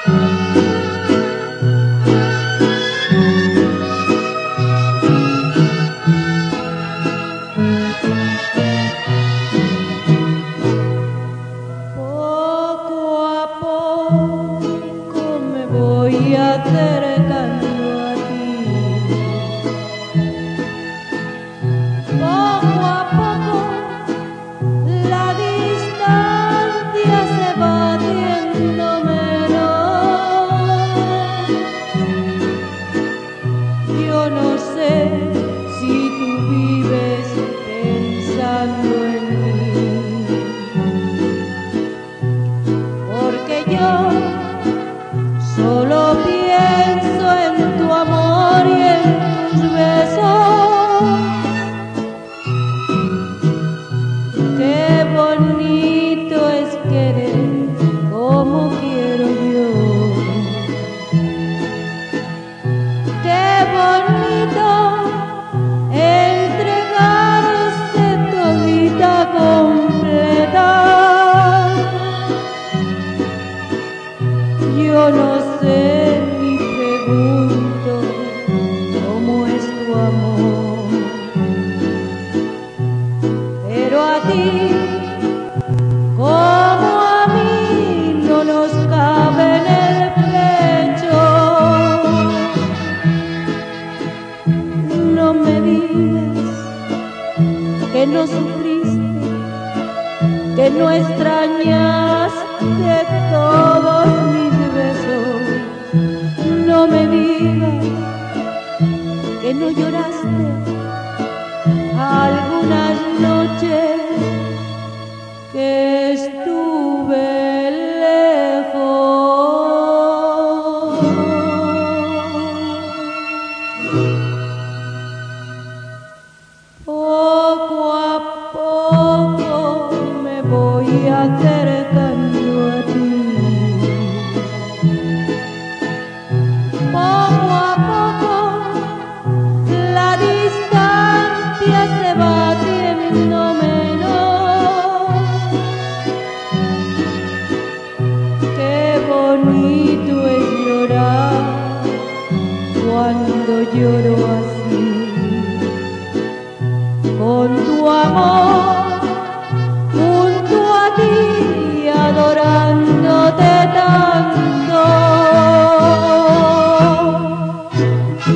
Voy acercando a ti, poco a poco la distancia se va haciendo menor. Yo no sé si tú vives pensando en mí, porque yo solo pienso en tu amor y en tus besos. Qué bonito es querer como quiero yo. Qué bonito entregarse todita completa. Yo no sé ni pregunto cómo es tu amor, pero a ti como a mí no nos cabe en el pecho. No me digas que no sufriste, que no extrañaste todos mis besos. No me digas que no lloraste algunas noches que estuve lejos. Poco a poco me voy acercando a ti. Poco a poco la distancia se va haciendo menor. Qué bonito es llorar cuando lloro así, con tu amor.